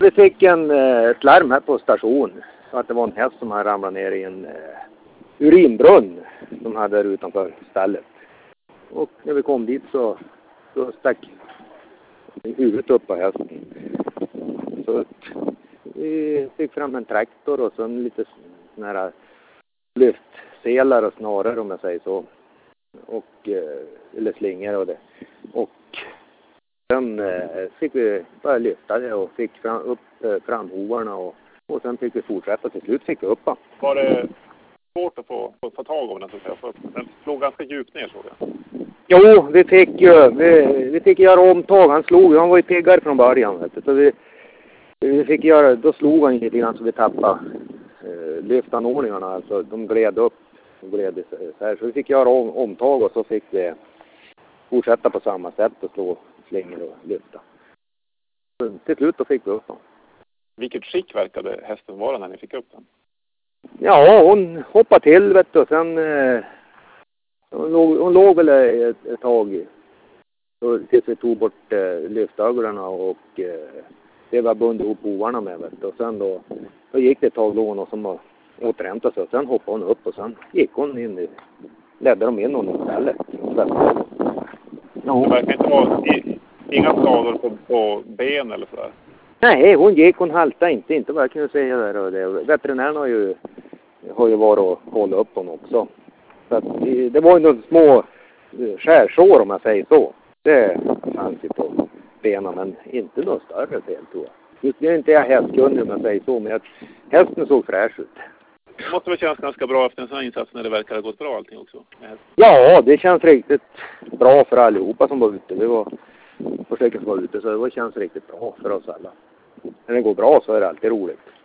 Vi fick ett larm här på station. Så att det var en häst som hade ramlat ner i en urinbrunn som hade där utanför stallet. Och när vi kom dit så stack huvudet upp på hästen. Så vi fick fram en traktor och så lite såna här lyftselar och snarare om jag säger så. Och, eller slingor och det. Och sen fick vi bara lyfta det och fick upp framhovarna och sen fick vi fortsätta. Till slut fick vi upp den. Var det svårt att få tag om den så att säga? För den slog ganska djupt ner, såg jag. Jo, vi fick göra omtag. Han var ju piggare från början. Vet du. Så vi fick göra, då slog han lite grann så vi tappade lyftanordningarna. Alltså de gled upp. Så vi fick göra omtag och så fick vi fortsätta på samma sätt och slå slingor och lyfta. Så till slut då fick vi upp den. Vilket skick verkade hästen vara när ni fick upp den? Ja, hon hoppade till vet du, och sen hon låg väl ett tag tills vi tog bort lyftögolarna och det var bundit ihop hovarna med vet du. Och sen då gick det ett tag då och som återhämtade sig och sen hoppade hon upp och sen gick hon in ledde de in honom istället. Det verkar inte vara inga skador på ben eller sådär. Nej, hon haltade inte vad jag kunde säga där. Och det. Veterinären har ju varit och kollat upp honom också. Så att det var ju några små skärsår om jag säger så. Det fanns ju på benen men inte något större fel tror jag. Just nu är inte jag hästkunnig om jag säger så men hästen såg fräsch ut. Det måste väl kännas ganska bra efter en sån här insats när det verkar ha gått bra allting också? Ja, det känns riktigt bra för allihopa som var ute. Vi var försöker vara ute så det känns riktigt bra för oss alla. När det går bra så är det alltid roligt.